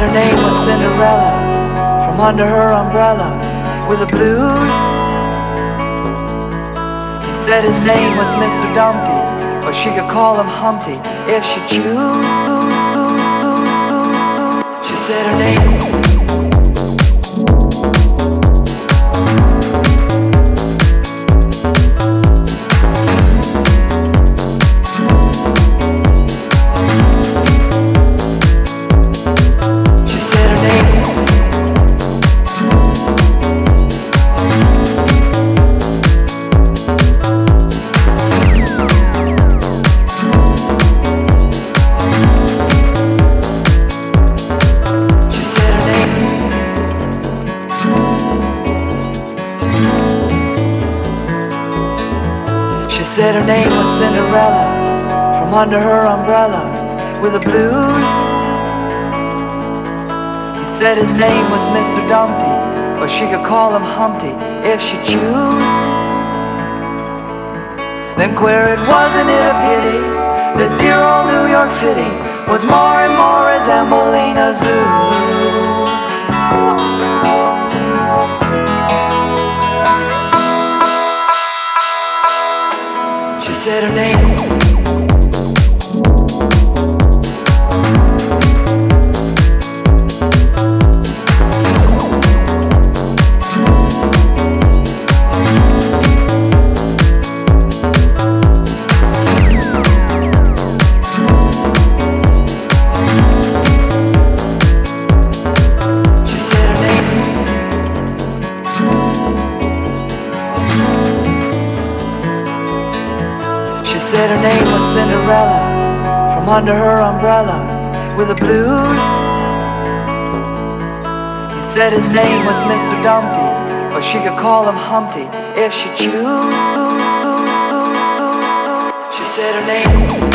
her name was Cinderella, from under her umbrella with the blues. He said his name was Mr. Dumpty, but she could call him Humpty if she choose. She said her name. She said her name was Cinderella, from under her umbrella with the blues. He said his name was Mr. Dumpty, but she could call him Humpty if she choose. Then queer it, wasn't it a pity that dear old New York City was more and more resembling a zoo. She said her name. She said her name was Cinderella, from under her umbrella with the blues. He said his name was Mr. Dumpty, but she could call him Humpty if she choose. She said her name.